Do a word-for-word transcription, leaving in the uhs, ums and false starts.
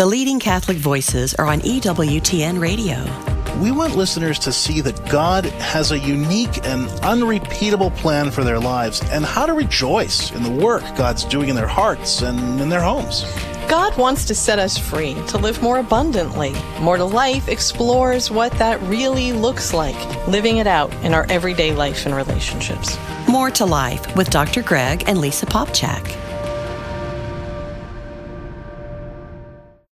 The leading Catholic voices are on E W T N Radio. We want listeners to see that God has a unique and unrepeatable plan for their lives and how to rejoice in the work God's doing in their hearts and in their homes. God wants to set us free to live more abundantly. More to Life explores what that really looks like, living it out in our everyday life and relationships. More to Life with Doctor Greg and Lisa Popchak.